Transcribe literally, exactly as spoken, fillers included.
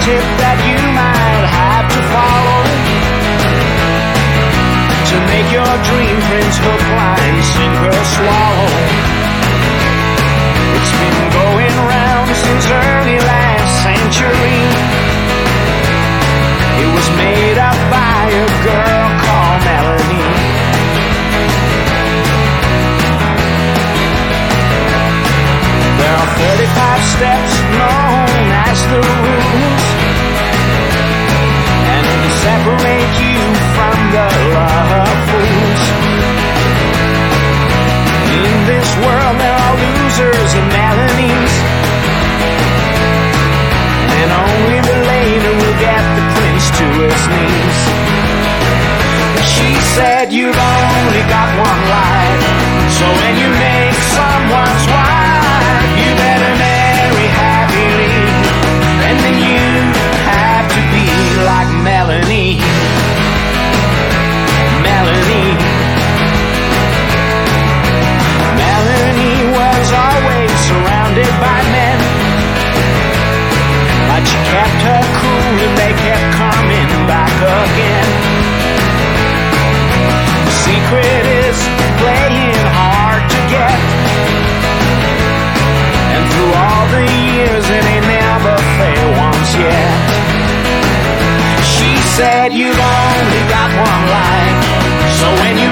tip that you might have to follow to make your dream prince hook, line, sinker, swallow. It's been going round since early last century. It was made up by a girl called Melanie. There are thirty-five steps known as the rules, and to separate you from the love fools. In this world there are losers and Melanies, and only the later will get the prince to his knees. She said you've only got one life, so when you make someone's wife, you better marry happily, and then you have to be like Melanie. Melanie. Melanie was always surrounded by men, but she kept her cool and they kept coming back again. The secret is playing hard to get, and through all the years it ain't never failed once yet. She said you've only got one life, so when you